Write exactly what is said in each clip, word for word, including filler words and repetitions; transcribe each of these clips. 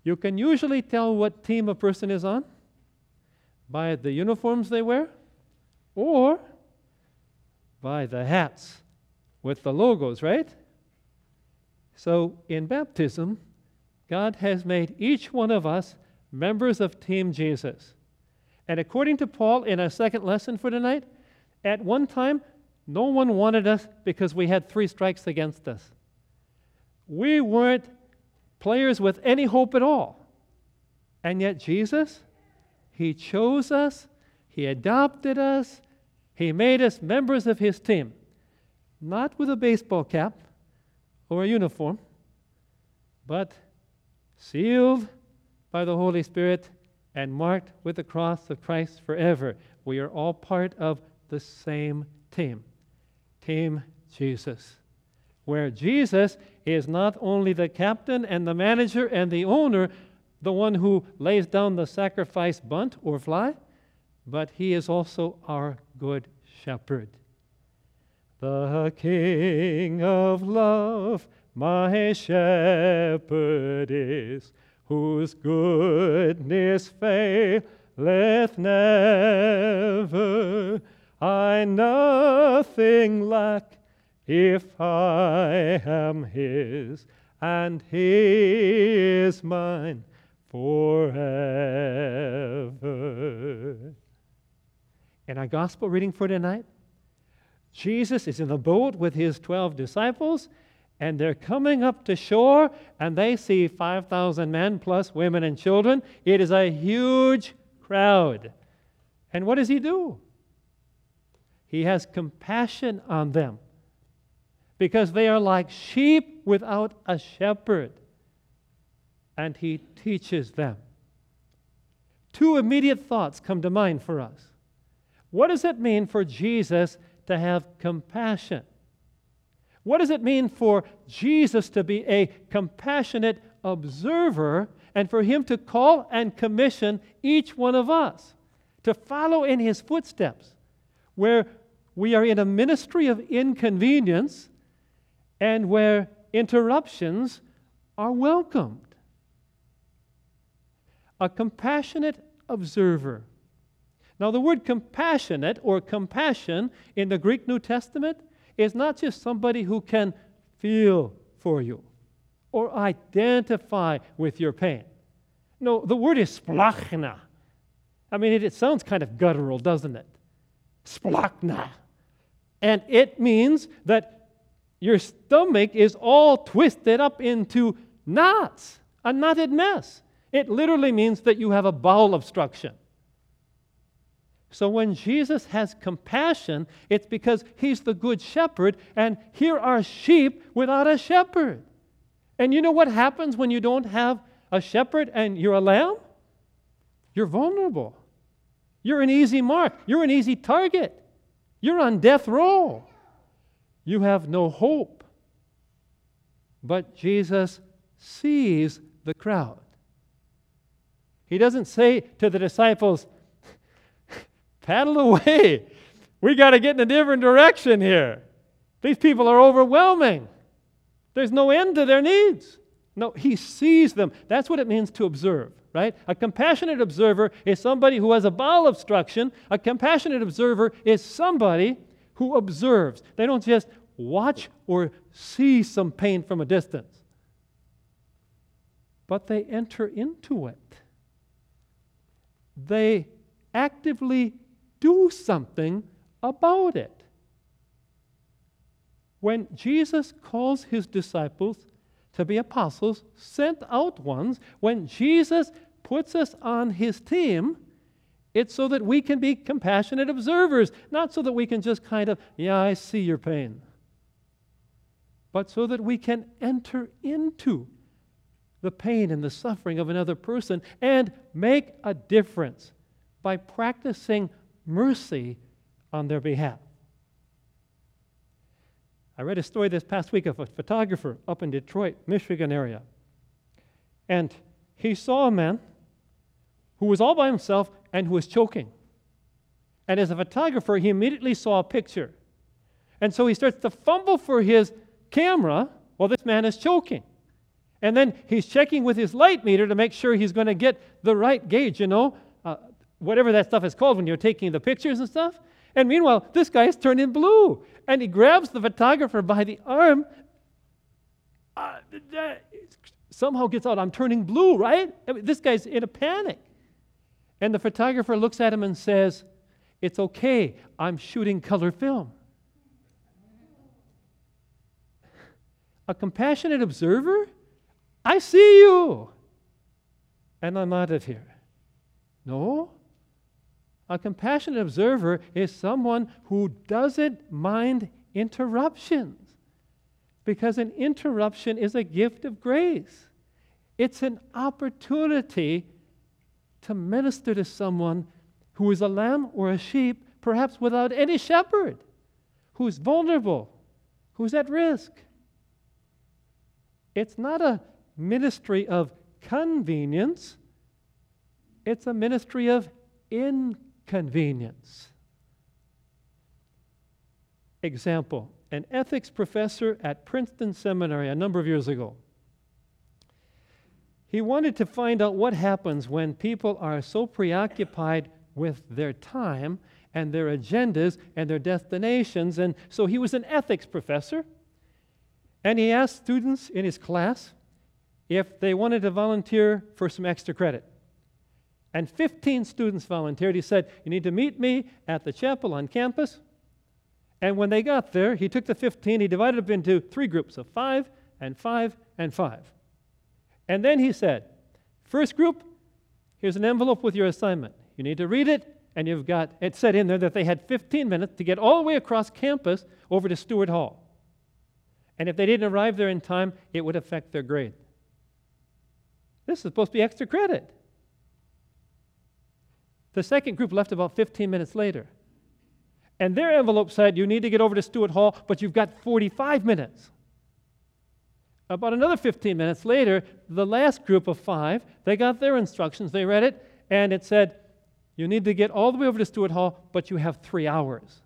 You can usually tell what team a person is on by the uniforms they wear or by the hats with the logos, right? So in baptism, God has made each one of us members of Team Jesus. And according to Paul in our second lesson for tonight, at one time, no one wanted us because we had three strikes against us. We weren't players with any hope at all. And yet Jesus, He chose us, He adopted us, He made us members of His team. Not with a baseball cap or a uniform, but sealed by the Holy Spirit and marked with the cross of Christ forever. We are all part of the same team, Team Jesus, where Jesus is not only the captain and the manager and the owner, the one who lays down the sacrifice bunt or fly, but He is also our good shepherd. The King of love, my shepherd is, whose goodness faileth never. I nothing lack if I am His, and He is mine forever. In our gospel reading for tonight, Jesus is in the boat with His twelve disciples, and they're coming up to shore, and they see five thousand men plus women and children. It is a huge crowd. And what does He do? He has compassion on them because they are like sheep without a shepherd. And He teaches them. Two immediate thoughts come to mind for us. What does it mean for Jesus to have compassion? What does it mean for Jesus to be a compassionate observer and for Him to call and commission each one of us to follow in His footsteps, where we are in a ministry of inconvenience and where interruptions are welcomed? A compassionate observer. Now, the word compassionate or compassion in the Greek New Testament is not just somebody who can feel for you or identify with your pain. No, the word is splachna. I mean, it, it sounds kind of guttural, doesn't it? Splachna. And it means that your stomach is all twisted up into knots, a knotted mess. It literally means that you have a bowel obstruction. So when Jesus has compassion, it's because He's the good shepherd, and here are sheep without a shepherd. And you know what happens when you don't have a shepherd and you're a lamb? You're vulnerable. You're an easy mark. You're an easy target. You're on death row. You have no hope. But Jesus sees the crowd. He doesn't say to the disciples, paddle away. We got to get in a different direction here. These people are overwhelming. There's no end to their needs. No, He sees them. That's what it means to observe, right? A compassionate observer is somebody who has a bowel obstruction. A compassionate observer is somebody who observes. They don't just watch or see some pain from a distance, but they enter into it. They actively do something about it. When Jesus calls His disciples to be apostles, sent out ones, when Jesus puts us on His team, it's so that we can be compassionate observers, not so that we can just kind of, yeah, I see your pain, but so that we can enter into the pain and the suffering of another person and make a difference by practicing mercy on their behalf. I read a story this past week of a photographer up in Detroit, Michigan area. And he saw a man who was all by himself and who was choking. And as a photographer, he immediately saw a picture. And so he starts to fumble for his camera while this man is choking. And then he's checking with his light meter to make sure he's going to get the right gauge, you know, uh, whatever that stuff is called when you're taking the pictures and stuff. And meanwhile, this guy is turning blue. And he grabs the photographer by the arm. Uh, somehow gets out, I'm turning blue, right? I mean, this guy's in a panic. And the photographer looks at him and says, it's okay, I'm shooting color film. A compassionate observer? I see you. And I'm out of here. No. A compassionate observer is someone who doesn't mind interruptions, because an interruption is a gift of grace. It's an opportunity to minister to someone who is a lamb or a sheep, perhaps without any shepherd, who's vulnerable, who's at risk. It's not a ministry of convenience. It's a ministry of inconvenience. Example, an ethics professor at Princeton Seminary a number of years ago. He wanted to find out what happens when people are so preoccupied with their time and their agendas and their destinations. And so he was an ethics professor, and he asked students in his class if they wanted to volunteer for some extra credit. And fifteen students volunteered. He said, you need to meet me at the chapel on campus. And when they got there, he took the fifteen, he divided up into three groups of five and five and five. And then he said, first group, here's an envelope with your assignment. You need to read it, and you've got, it said in there that they had fifteen minutes to get all the way across campus over to Stewart Hall. And if they didn't arrive there in time, it would affect their grade. This is supposed to be extra credit. The second group left about fifteen minutes later. And their envelope said, you need to get over to Stewart Hall, but you've got forty-five minutes. About another fifteen minutes later, the last group of five, they got their instructions, they read it, and it said, you need to get all the way over to Stewart Hall, but you have three hours.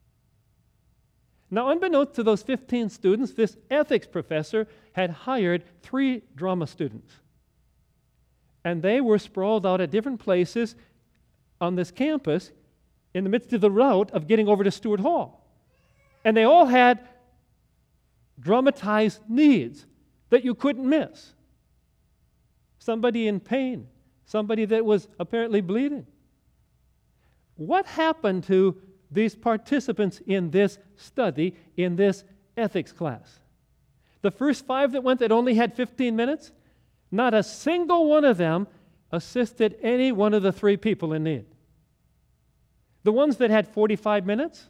Now, unbeknownst to those fifteen students, this ethics professor had hired three drama students. And they were sprawled out at different places on this campus in the midst of the route of getting over to Stewart Hall. And they all had dramatized needs that you couldn't miss. Somebody in pain, somebody that was apparently bleeding. What happened to these participants in this study, in this ethics class? The first five that went that only had fifteen minutes, not a single one of them assisted any one of the three people in need. The ones that had forty-five minutes,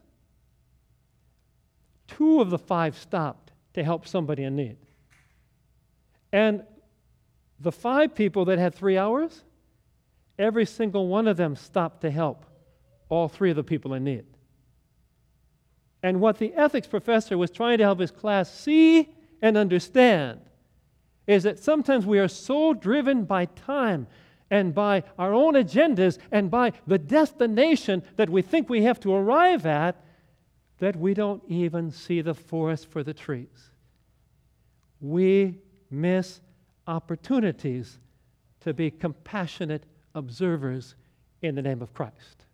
two of the five stopped to help somebody in need. And the five people that had three hours, every single one of them stopped to help all three of the people in need. And what the ethics professor was trying to help his class see and understand is that sometimes we are so driven by time and by our own agendas and by the destination that we think we have to arrive at that we don't even see the forest for the trees. We miss opportunities to be compassionate observers in the name of Christ.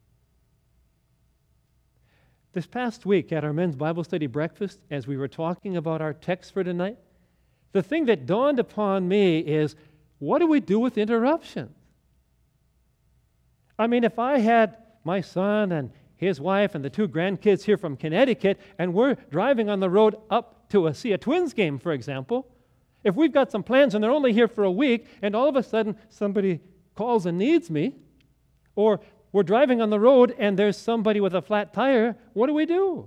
This past week at our men's Bible study breakfast, as we were talking about our text for tonight, the thing that dawned upon me is, what do we do with interruptions? I mean, if I had my son and his wife and the two grandkids here from Connecticut, and we're driving on the road up to a, see a Twins game, for example, if we've got some plans and they're only here for a week, and all of a sudden somebody calls and needs me, or we're driving on the road and there's somebody with a flat tire, what do we do?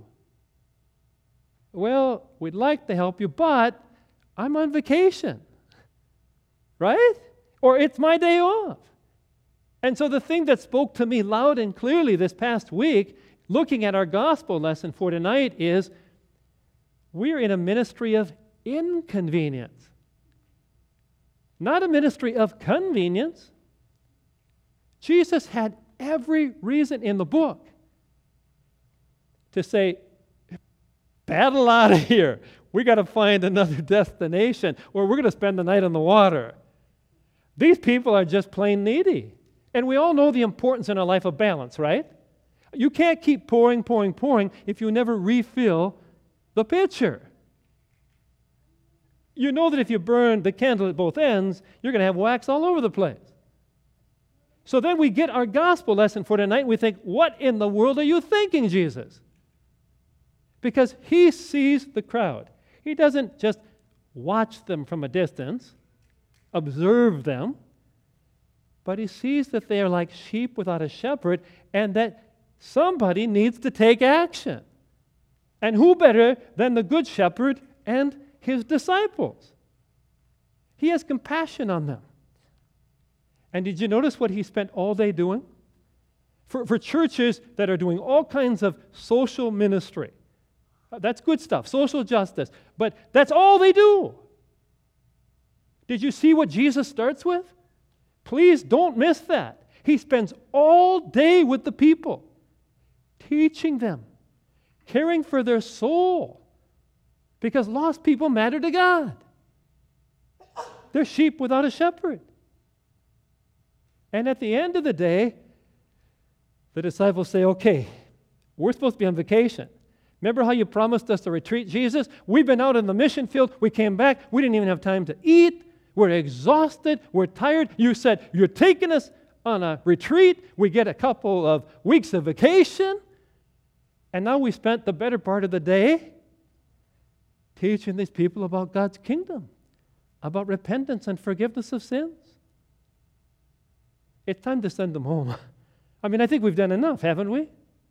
Well, we'd like to help you, but I'm on vacation, right? Or it's my day off. And so the thing that spoke to me loud and clearly this past week, looking at our gospel lesson for tonight, is we're in a ministry of inconvenience, not a ministry of convenience. Jesus had every reason in the book to say, paddle out of here. We got to find another destination, or we're going to spend the night on the water. These people are just plain needy. And we all know the importance in our life of balance, right? You can't keep pouring, pouring, pouring if you never refill the pitcher. You know that if you burn the candle at both ends, you're going to have wax all over the place. So then we get our gospel lesson for tonight, and we think, what in the world are you thinking, Jesus? Because he sees the crowd. He doesn't just watch them from a distance, observe them, but he sees that they are like sheep without a shepherd, and that somebody needs to take action. And who better than the good shepherd and his disciples? He has compassion on them. And did you notice what he spent all day doing? For, for churches that are doing all kinds of social ministry, that's good stuff, social justice, but that's all they do. Did you see what Jesus starts with? Please don't miss that. He spends all day with the people, teaching them, caring for their soul, because lost people matter to God. They're sheep without a shepherd. And at the end of the day, the disciples say, okay, we're supposed to be on vacation. Remember how you promised us a retreat, Jesus? We've been out in the mission field. We came back. We didn't even have time to eat. We're exhausted. We're tired. You said, you're taking us on a retreat. We get a couple of weeks of vacation. And now we spent the better part of the day teaching these people about God's kingdom, about repentance and forgiveness of sins. It's time to send them home. I mean, I think we've done enough, haven't we?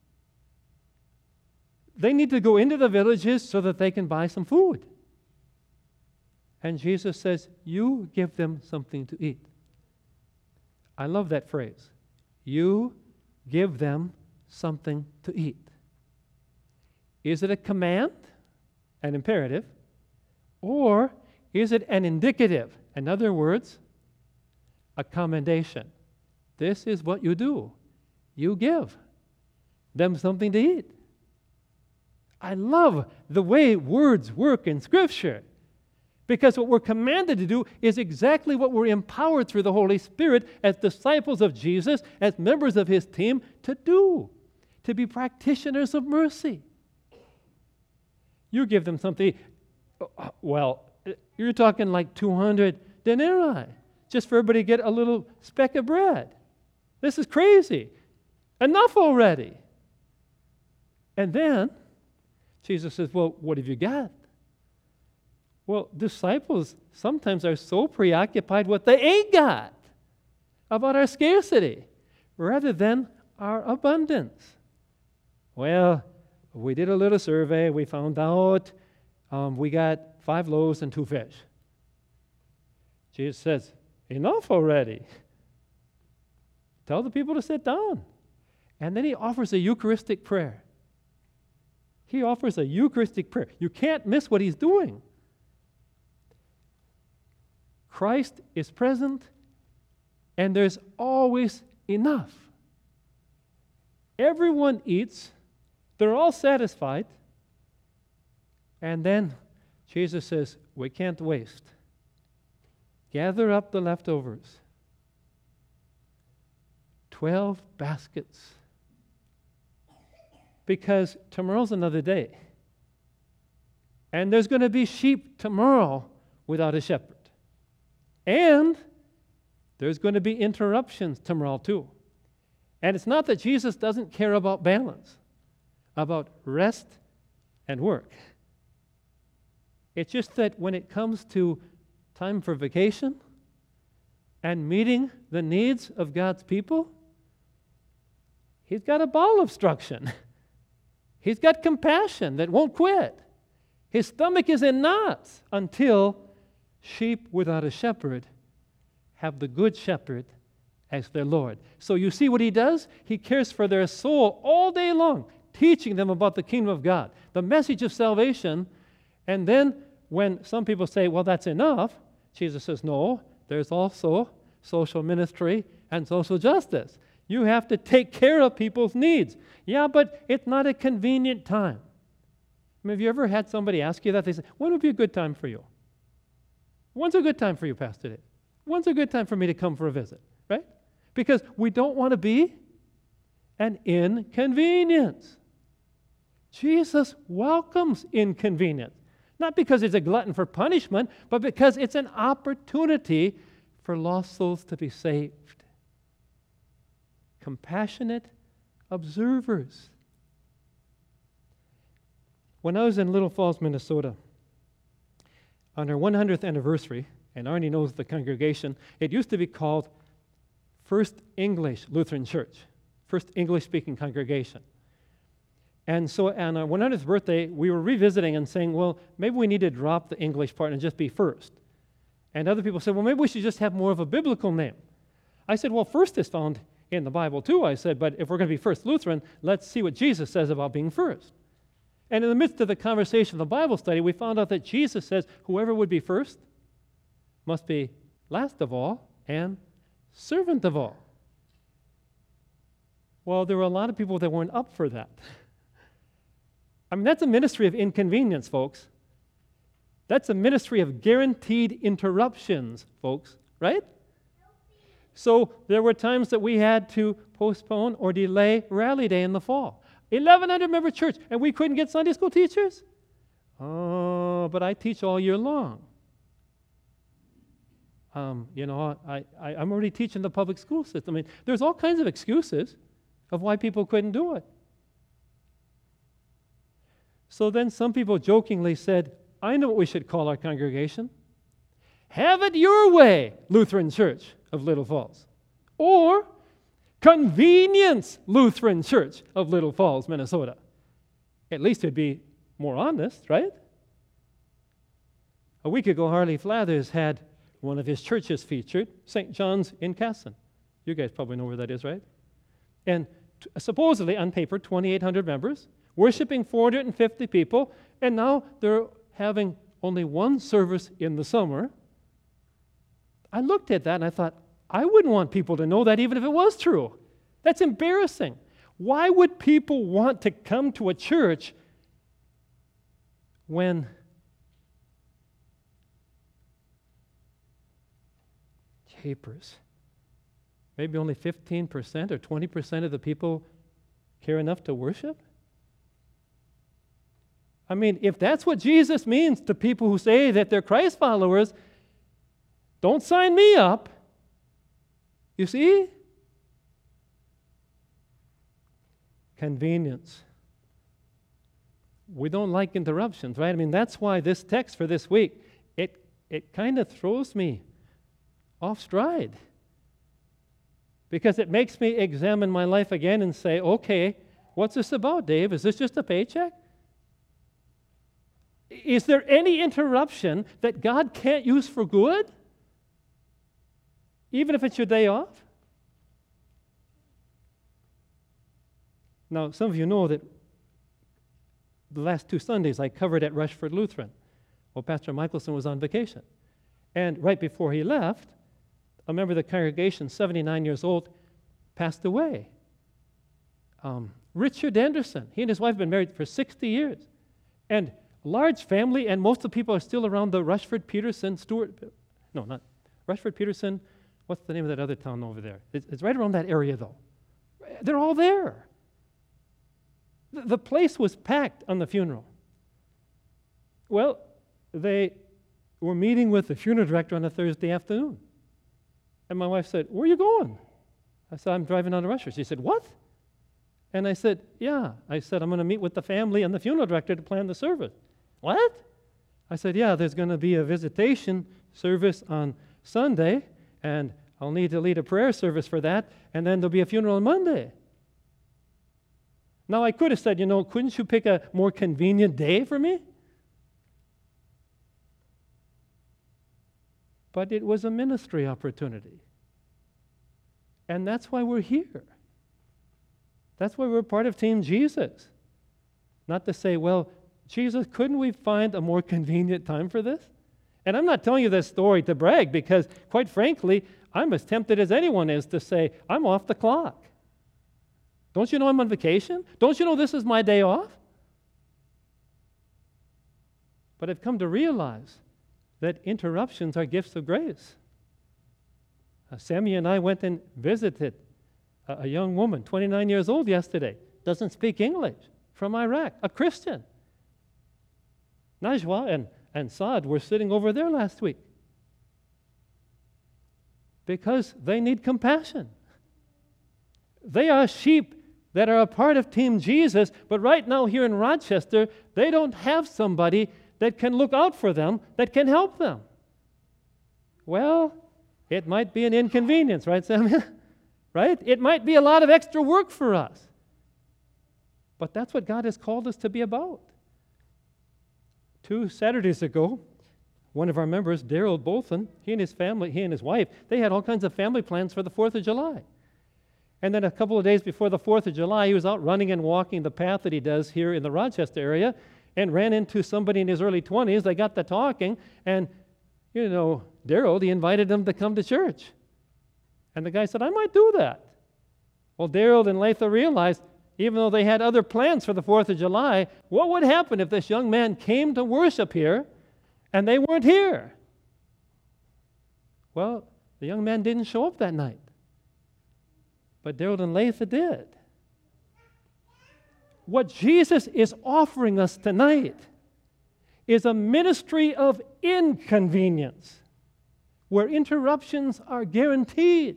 They need to go into the villages so that they can buy some food. And Jesus says, you give them something to eat. I love that phrase. You give them something to eat. Is it a command, an imperative, or is it an indicative? In other words, a commendation. This is what you do. You give them something to eat. I love the way words work in Scripture, because what we're commanded to do is exactly what we're empowered through the Holy Spirit as disciples of Jesus, as members of his team, to do, to be practitioners of mercy. You give them something. Well, you're talking like two hundred denarii just for everybody to get a little speck of bread. This is crazy. Enough already. And then Jesus says, well, what have you got? Well, disciples sometimes are so preoccupied with what they ain't got about our scarcity rather than our abundance. Well, we did a little survey. We found out um, we got five loaves and two fish. Jesus says, enough already. Tell the people to sit down. And then he offers a Eucharistic prayer. He offers a Eucharistic prayer. You can't miss what he's doing. Christ is present, and there's always enough. Everyone eats. They're all satisfied. And then Jesus says, we can't waste. Gather up the leftovers. Twelve baskets. Because tomorrow's another day. And there's going to be sheep tomorrow without a shepherd. And there's going to be interruptions tomorrow too. And it's not that Jesus doesn't care about balance, about rest and work. It's just that when it comes to time for vacation and meeting the needs of God's people, he's got a bowel obstruction. He's got compassion that won't quit. His stomach is in knots until sheep without a shepherd have the good shepherd as their Lord. So you see what he does? He cares for their soul all day long, teaching them about the kingdom of God, the message of salvation. And then when some people say, well, that's enough, Jesus says, no, there's also social ministry and social justice. You have to take care of people's needs. Yeah, but it's not a convenient time. I mean, have you ever had somebody ask you that? They say, when would be a good time for you? When's a good time for you, Pastor Dave? When's a good time for me to come for a visit, right? Because we don't want to be an inconvenience. Jesus welcomes inconvenience, not because he's a glutton for punishment, but because it's an opportunity for lost souls to be saved. Compassionate observers. When I was in Little Falls, Minnesota, on our one hundredth anniversary, and Arnie knows the congregation, it used to be called First English Lutheran Church, First English-speaking congregation. And so on our one hundredth birthday, we were revisiting and saying, well, maybe we need to drop the English part and just be First. And other people said, well, maybe we should just have more of a biblical name. I said, well, First is found in the Bible too. I said, but if we're going to be First Lutheran, let's see what Jesus says about being first. And in the midst of the conversation of the Bible study, we found out that Jesus says whoever would be first must be last of all and servant of all. Well, there were a lot of people that weren't up for that. I mean, that's a ministry of inconvenience, folks. That's a ministry of guaranteed interruptions, folks, right? So there were times that we had to postpone or delay Rally Day in the fall. eleven hundred member church, and we couldn't get Sunday school teachers? Oh, but I teach all year long. Um, you know, I, I, I'm already teaching the public school system. I mean, there's all kinds of excuses of why people couldn't do it. So then some people jokingly said, I know what we should call our congregation. Have it your way, Lutheran Church of Little Falls. Or Convenience Lutheran Church of Little Falls, Minnesota. At least it'd be more honest, right? A week ago, Harley Flathers had one of his churches featured, Saint John's in Casson. You guys probably know where that is, right? And t- supposedly, on paper, twenty-eight hundred members, worshiping four hundred fifty people, and now they're having only one service in the summer. I looked at that and I thought, I wouldn't want people to know that even if it was true. That's embarrassing. Why would people want to come to a church when capers? Maybe only fifteen percent or twenty percent of the people care enough to worship? I mean, if that's what Jesus means to people who say that they're Christ followers, don't sign me up. You see? Convenience. We don't like interruptions, right? I mean, that's why this text for this week, it, it kind of throws me off stride. Because it makes me examine my life again and say, okay, what's this about, Dave? Is this just a paycheck? Is there any interruption that God can't use for good? Even if it's your day off? Now, some of you know that the last two Sundays I covered at Rushford Lutheran. Well, Pastor Michelson was on vacation. And right before he left, a member of the congregation, seventy-nine years old, passed away. Um, Richard Anderson. He and his wife have been married for sixty years. And a large family, and most of the people are still around the Rushford, Peterson, Stewart. No, not Rushford, Peterson. What's the name of that other town over there? It's, it's right around that area, though. They're all there. The, the place was packed on the funeral. Well, they were meeting with the funeral director on a Thursday afternoon. And my wife said, where are you going? I said, I'm driving on to Rushford. She said, what? And I said, yeah. I said, I'm going to meet with the family and the funeral director to plan the service. What? I said, yeah, there's going to be a visitation service on Sunday, and I'll need to lead a prayer service for that, and then there'll be a funeral on Monday. Now, I could have said, you know, couldn't you pick a more convenient day for me? But it was a ministry opportunity. And that's why we're here. That's why we're part of Team Jesus. Not to say, well, Jesus, couldn't we find a more convenient time for this? And I'm not telling you this story to brag, because, quite frankly, I'm as tempted as anyone is to say, I'm off the clock. Don't you know I'm on vacation? Don't you know this is my day off? But I've come to realize that interruptions are gifts of grace. Uh, Sammy and I went and visited a, a young woman, twenty-nine years old yesterday, doesn't speak English, from Iraq, a Christian. Najwa and, and Saad were sitting over there last week because they need compassion. They are sheep that are a part of Team Jesus, but right now here in Rochester, they don't have somebody that can look out for them, that can help them. Well, it might be an inconvenience, right, Samuel? Right? It might be a lot of extra work for us. But that's what God has called us to be about. Two Saturdays ago, one of our members, Daryl Bolton, he and his family, he and his wife, they had all kinds of family plans for the fourth of July. And then a couple of days before the fourth of July, he was out running and walking the path that he does here in the Rochester area and ran into somebody in his early twenties. They got to talking, and, you know, Daryl, he invited them to come to church. And the guy said, I might do that. Well, Daryl and Latha realized, even though they had other plans for the fourth of July, what would happen if this young man came to worship here and they weren't here? Well, the young man didn't show up that night. But Daryl and Latha did. What Jesus is offering us tonight is a ministry of inconvenience where interruptions are guaranteed.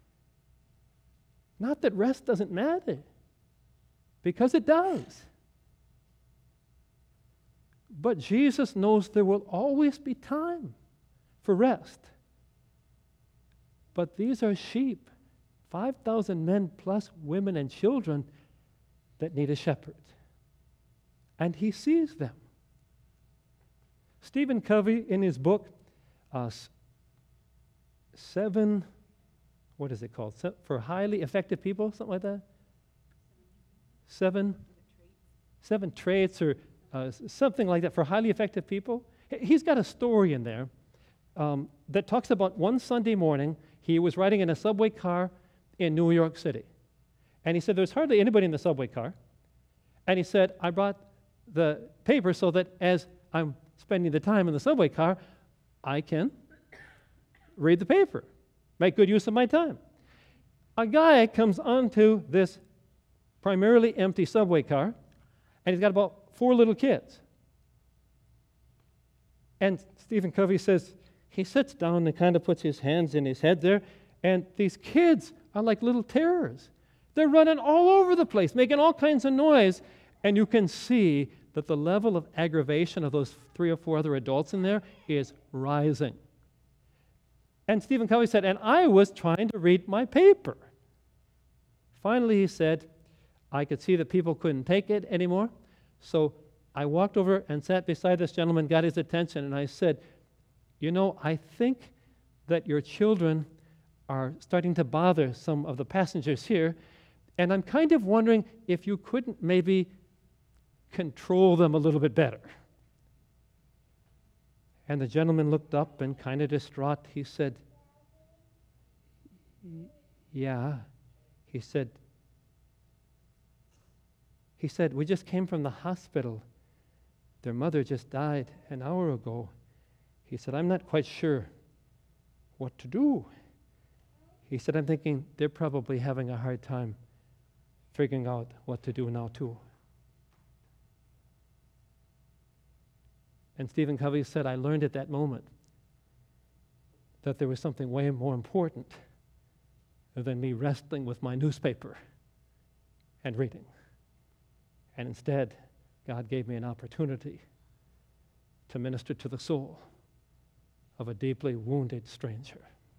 Not that rest doesn't matter, because it does. But Jesus knows there will always be time for rest. But these are sheep, five thousand men plus women and children that need a shepherd. And he sees them. Stephen Covey, in his book, uh, Seven, what is it called? Se- for highly effective people, something like that? Seven, seven traits or uh, something like that for highly effective people. He's got a story in there um, that talks about one Sunday morning, he was riding in a subway car in New York City. And he said, there's hardly anybody in the subway car. And he said, I brought the paper so that as I'm spending the time in the subway car, I can read the paper, make good use of my time. A guy comes onto this primarily empty subway car, and he's got about four little kids. And Stephen Covey says, he sits down and kind of puts his hands in his head there, and these kids are like little terrors. They're running all over the place, making all kinds of noise, and you can see that the level of aggravation of those three or four other adults in there is rising. And Stephen Covey said, and I was trying to read my paper. Finally, he said, I could see that people couldn't take it anymore, so I walked over and sat beside this gentleman, got his attention, and I said, you know, I think that your children are starting to bother some of the passengers here, and I'm kind of wondering if you couldn't maybe control them a little bit better. And the gentleman looked up and kind of distraught. He said, yeah. He said, he said, we just came from the hospital. Their mother just died an hour ago. He said, I'm not quite sure what to do. He said, I'm thinking they're probably having a hard time figuring out what to do now too. And Stephen Covey said, I learned at that moment that there was something way more important than me wrestling with my newspaper and reading. And instead, God gave me an opportunity to minister to the soul of a deeply wounded stranger.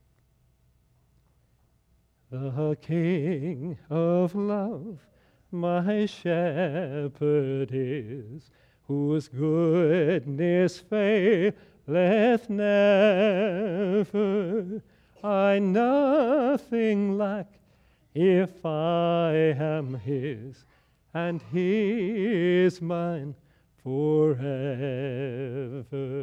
The King of love, my shepherd is, whose goodness faileth never. I nothing lack if I am his, and he is mine forever.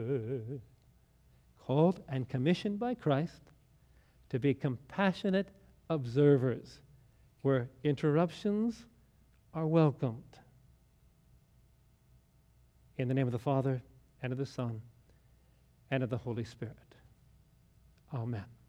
Called and commissioned by Christ to be compassionate observers where interruptions are welcomed. In the name of the Father, and of the Son, and of the Holy Spirit. Amen.